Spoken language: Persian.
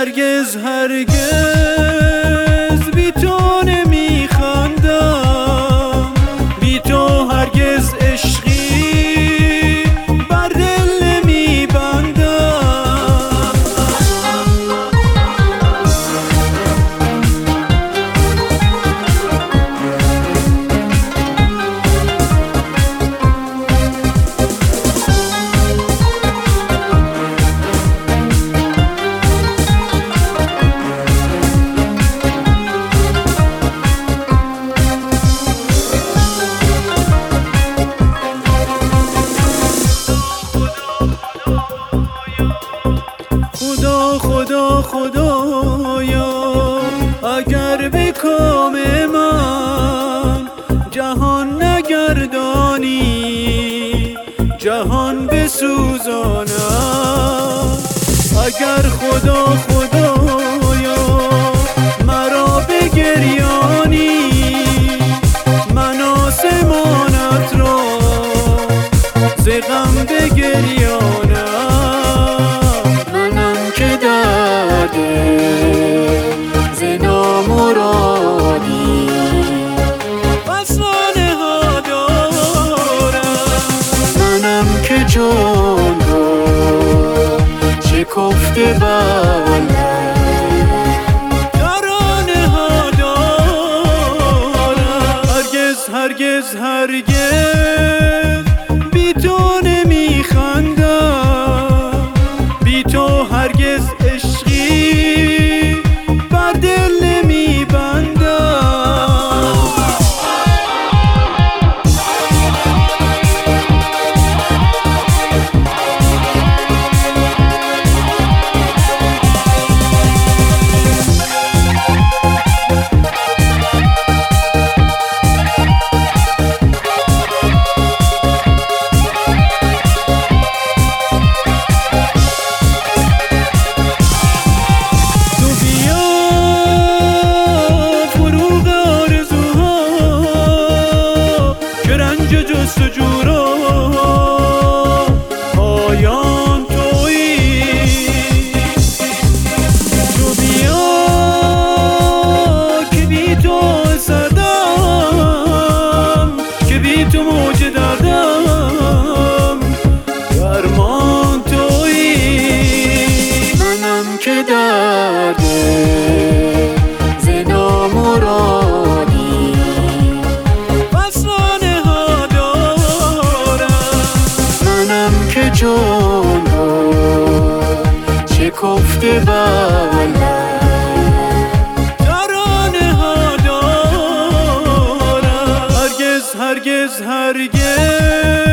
هرگز هرگز بی تو نمیخندم، بی تو هرگز عشقی بر دل نمیبندم. خدا خدایا اگر به کام من جهان نگردانی، جهان بسوزانم. اگر خدا خدایا مرا بگریانی، من آسمانت را ز غم بگریانم. ز نامرادی فسانه ها دارم، منم که جان را شکفته بندم، ترانه ها دارم. هرگز هرگز هرگز بی تو نمیخندم، بی تو هرگز عشقی بر دل نمیبندم. جستجو را پایان تویی، تو بیا که بی تو زدم، که بی تو موج دردم، درمان تویی. منم که درده ز نامرادی که جان را شکفته بندم، ترانه ها دارم. هرگز هرگز هرگز